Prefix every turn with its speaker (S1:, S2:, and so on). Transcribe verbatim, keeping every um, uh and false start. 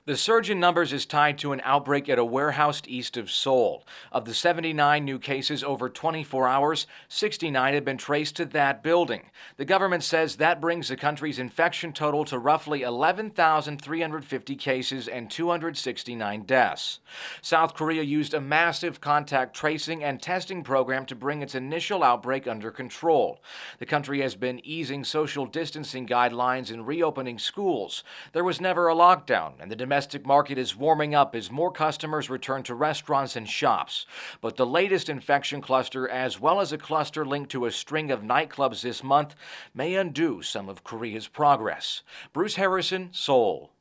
S1: The surge in numbers is tied to an outbreak at a warehouse east of Seoul. Of the seventy-nine new cases over twenty-four hours, sixty-nine have been traced to that building. The government says that brings the country's infection total to roughly eleven thousand three hundred fifty cases and two hundred sixty-nine deaths. South Korea used a massive contact tracing and testing program to bring its initial outbreak under control. The country has been easing social distancing guidelines and reopening schools. There was never a lockdown, and the domestic market is warming up as more customers return to restaurants and shops. But the latest infection cluster, as well as a cluster linked to a string of nightclubs this month, may undo some of Korea's progress. Bruce Harrison, Seoul.